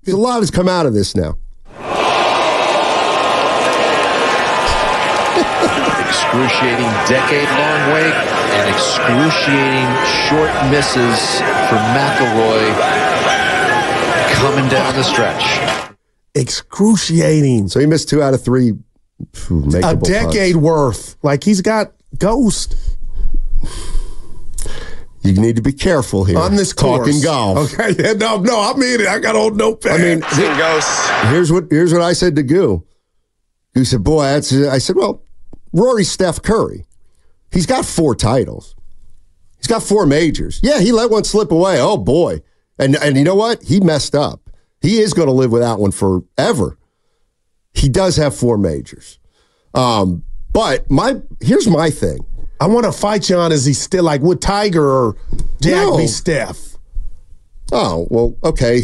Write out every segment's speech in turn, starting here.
A lot has come out of this now. Excruciating decade-long wait and excruciating short misses for McIlroy coming down the stretch. Excruciating. So he missed 2 out of 3 a decade worth. Like, he's got ghost. You need to be careful here. On this course. Talking golf. Okay, yeah, no, I mean it. I got old notepad. I mean, here's what I said to Goo. Goo said, boy, I said, well, Rory's Steph Curry. He's got 4 titles. He's got 4 majors. Yeah, he let one slip away. Oh, boy. And you know what? He messed up. He is going to live without one forever. He does have 4 majors. But here's my thing. I want to fight you on, is he still, like, would Tiger or Jack be Steph? Oh, well, okay.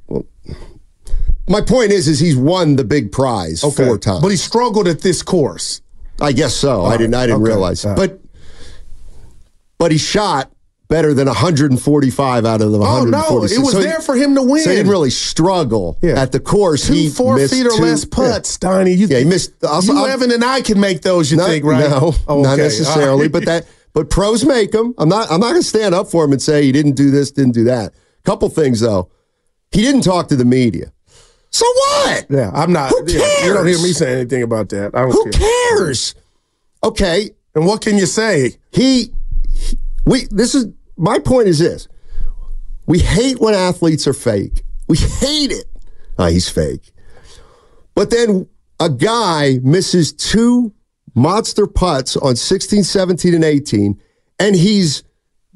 My point is he's won the big prize 4 times. But he struggled at this course. I guess so. I didn't realize. But he shot better than 145 out of the 146. Oh, no. It was there for him to win. So he didn't really struggle at the course. 2 4-feet or less putts, Donnie. He missed. Evan and I can make those, you think, right? No, not necessarily. But pros make them. I'm not going to stand up for him and say he didn't do this, didn't do that. Couple things, though. He didn't talk to the media. So what? Yeah, I'm not. Who cares? You don't hear me say anything about that. Who cares? Okay. And what can you say? My point is this. We hate when athletes are fake. We hate it. He's fake. But then a guy misses 2 monster putts on 16, 17, and 18, and he's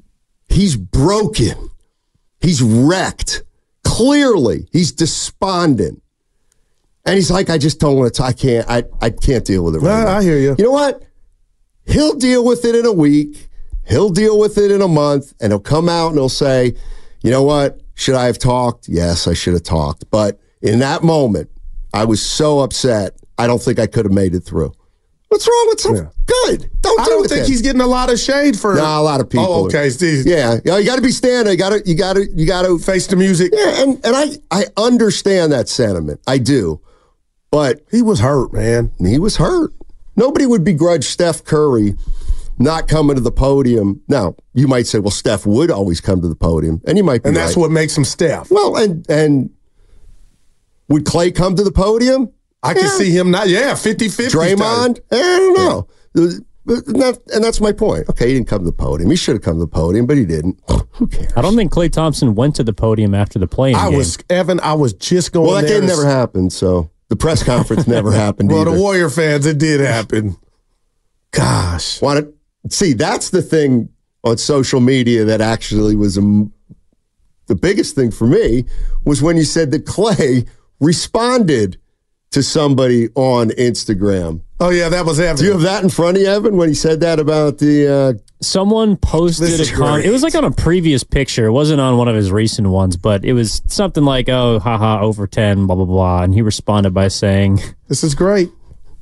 broken. He's wrecked. Clearly, he's despondent. And he's like, I just don't want to, I can't deal with it right now. I hear you. You know what? He'll deal with it in a week. He'll deal with it in a month, and he'll come out and he'll say, you know what? Should I have talked? Yes, I should have talked. But in that moment, I was so upset, I don't think I could have made it through. What's wrong with some? Yeah. Good. I don't think he's getting a lot of shade for. No, a lot of people. Oh, okay, Steve. Yeah, you got to be standing. You got to face the music. Yeah, and I understand that sentiment. I do, but he was hurt, man. He was hurt. Nobody would begrudge Steph Curry not coming to the podium. Now, you might say, well, Steph would always come to the podium, and you might be and that's right. what makes him Steph. Well, and would Clay come to the podium? I can see him not. Yeah, 50-50. Draymond? I don't know. And that's my point. Okay, he didn't come to the podium. He should have come to the podium, but he didn't. Who cares? I don't think Klay Thompson went to the podium after the play-in game. Evan, I was just going Well, that there game never happened, so the press conference never happened Well, either. the Warrior fans, it did happen. Gosh. See, that's the thing on social media that actually was the biggest thing for me was when you said that Clay responded to somebody on Instagram. Oh, yeah, that was Evan. Do you have that in front of you, Evan, when he said that about the... Someone posted a comment. It was like on a previous picture. It wasn't on one of his recent ones, but it was something like, oh, haha, over 10, blah, blah, blah. And he responded by saying... This is great.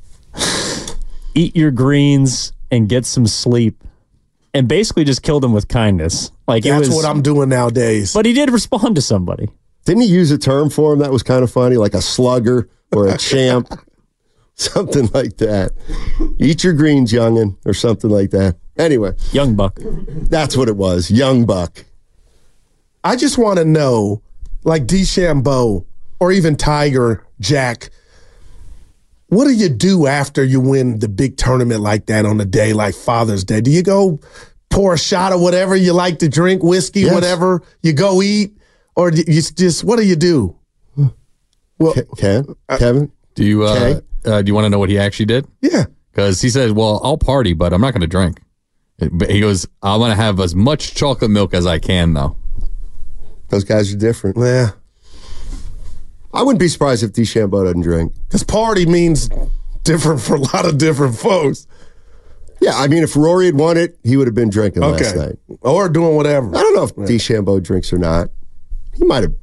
Eat your greens and get some sleep. And basically just killed him with kindness. Like That's what I'm doing nowadays. But he did respond to somebody. Didn't he use a term for him that was kind of funny, like a slugger or a champ? Something like that. Eat your greens, youngin', or something like that. Anyway. Young buck. That's what it was, young buck. I just want to know, like DeChambeau or even Tiger, Jack, what do you do after you win the big tournament like that on a day like Father's Day? Do you go pour a shot of whatever you like to drink, whiskey, whatever? You go eat? Or you just, what do you do? Well, Kevin? Do you want to know what he actually did? Yeah. Because he said, well, I'll party, but I'm not going to drink. But he goes, I want to have as much chocolate milk as I can, though. Those guys are different. Yeah. I wouldn't be surprised if DeChambeau doesn't drink. Because party means different for a lot of different folks. Yeah, I mean, if Rory had won it, he would have been drinking last night. Or doing whatever. I don't know if DeChambeau drinks or not. He might have.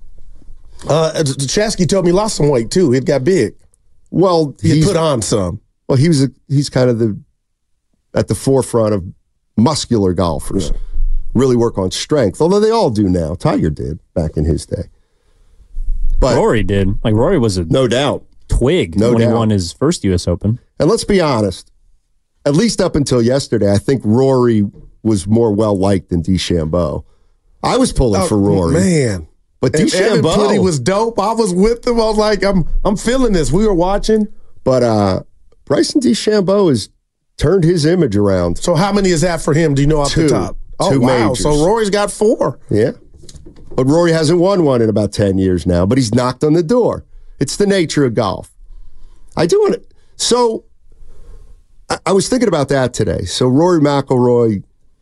Chasky told me he lost some weight, too. He got big. Well, he put on some. Well, he's kind of at the forefront of muscular golfers. Yeah. Really work on strength, although they all do now. Tiger did back in his day. But Rory did. Like, Rory was a no doubt. twig No when doubt. he won his first U.S. Open. And let's be honest, at least up until yesterday, I think Rory was more well-liked than DeChambeau. I was pulling for Rory. Man. But And Evan DeChambeau Putty was dope. I was with him. I was like, I'm feeling this. We were watching. But Bryson DeChambeau has turned his image around. So how many is that for him? Do you know off the top? Oh, Two wow. majors. So Rory's got 4. Yeah. But Rory hasn't won one in about 10 years now, but he's knocked on the door. It's the nature of golf. I do want to. So I was thinking about that today. So Rory McIlroy,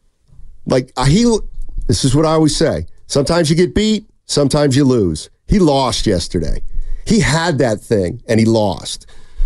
this is what I always say. Sometimes you get beat, sometimes you lose. He lost yesterday. He had that thing, and he lost.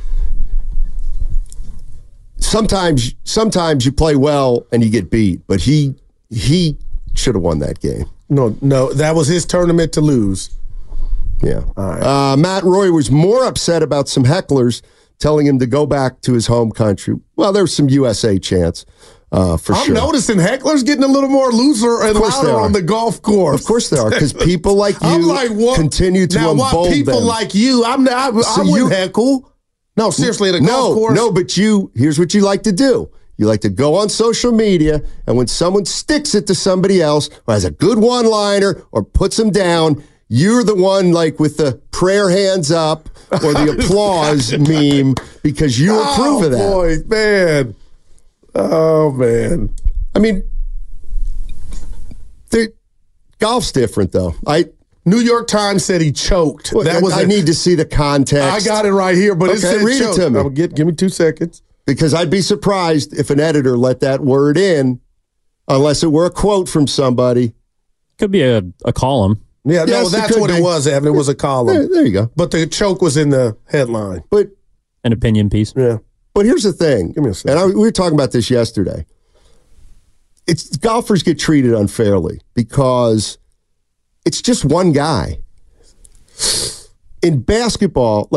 Sometimes you play well and you get beat, but he should have won that game. No, that was his tournament to lose. Yeah. All right. Matt Roy was more upset about some hecklers telling him to go back to his home country. Well, there's some USA chants for sure. I'm noticing hecklers getting a little more looser and louder on the golf course. Of course they are, because people like you I'm like, what? continue to now, embolden what people them. like you? I wouldn't heckle. No, seriously, at a golf course. No, but here's what you like to do. You like to go on social media, and when someone sticks it to somebody else or has a good one-liner or puts them down, you're the one like with the prayer hands up or the applause meme because you approve of that. Oh, boy, man. Oh, man. I mean, golf's different, though. New York Times said he choked. I need to see the context. I got it right here, but it said read choked. it to me. Give me 2 seconds. Because I'd be surprised if an editor let that word in unless it were a quote from somebody. Could be a column. Yeah, Yes, no, that's what it was, Evan. It was a column. There you go. But the choke was in the headline. But An opinion piece. Yeah. here's the thing. Give me a second. And we were talking about this yesterday. Golfers get treated unfairly because it's just one guy. In basketball,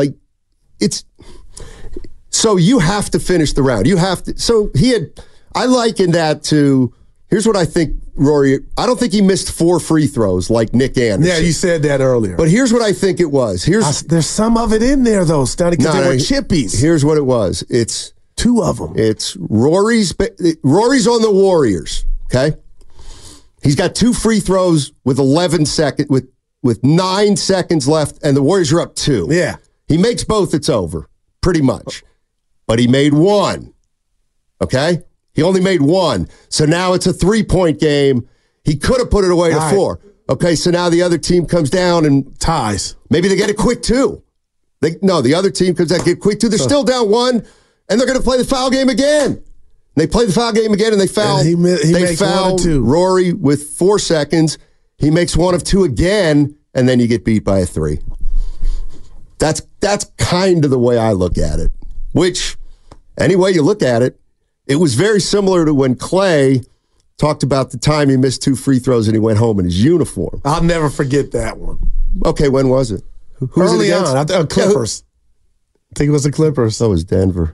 so you have to finish the round. You have to. So I liken that to, here's what I think Rory, I don't think he missed 4 free throws like Nick Anderson. Yeah, you said that earlier. But here's what I think it was. There's some of it in there, though, Stoney, because they were chippies. Here's what it was. It's 2 of them. It's Rory's on the Warriors, okay? He's got 2 free throws with 11 seconds, with 9 seconds left, and the Warriors are up 2. Yeah. He makes both, it's over, pretty much. But he made 1, okay? He only made 1. So now it's a 3-point game. He could have put it away to 4. Okay, so now the other team comes down and ties. Maybe they get a quick 2. The other team comes down, get quick 2. They're still down 1, and they're going to play the foul game again. They play the foul game again, and they foul. And they foul Rory with 4 seconds. He makes 1 of 2 again, and then you get beat by a 3. That's kind of the way I look at it. Which, any way you look at it, it was very similar to when Clay talked about the time he missed 2 free throws and he went home in his uniform. I'll never forget that one. Okay, when was it? Who was Early it against? on, Clippers. I think it was the Clippers. That was Denver.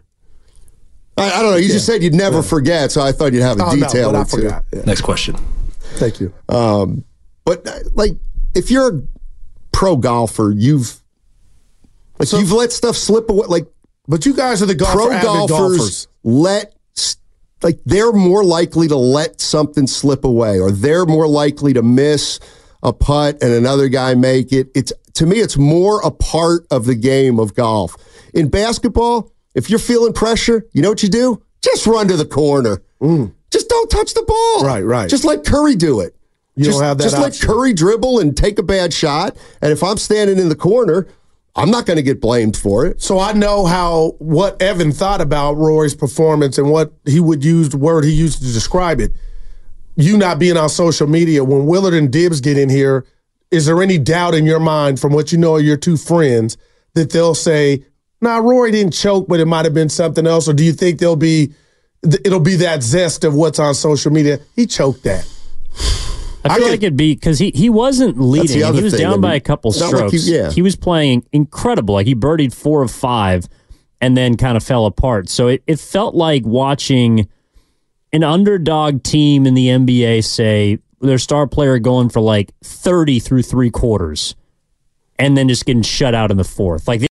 I don't know. You just said you'd never forget, so I thought you'd have a detail but or I two. forgot. Yeah. Next question. Thank you. But if you're a pro golfer, you've let stuff slip away. But you guys are the Pro golfers they're more likely to let something slip away, or they're more likely to miss a putt and another guy make it. To me, it's more a part of the game of golf. In basketball, if you're feeling pressure, you know what you do? Just run to the corner. Just don't touch the ball. Right. Just let Curry do it. Don't have that Just let option. Curry dribble and take a bad shot. And if I'm standing in the corner, I'm not going to get blamed for it. So I know what Evan thought about Rory's performance and what he would use, the word he used to describe it. You not being on social media, when Willard and Dibbs get in here, is there any doubt in your mind from what you know of your 2 friends that they'll say, nah, Rory didn't choke, but it might have been something else? Or do you think it'll be that zest of what's on social media? He choked that. I feel like it'd be because he wasn't leading. other He was thing. down by a couple It's not like strokes. He was playing incredible. Like he birdied 4 of 5 and then kind of fell apart. So it felt like watching an underdog team in the NBA say their star player going for like 30 through 3 quarters. and then just getting shut out in the fourth. Like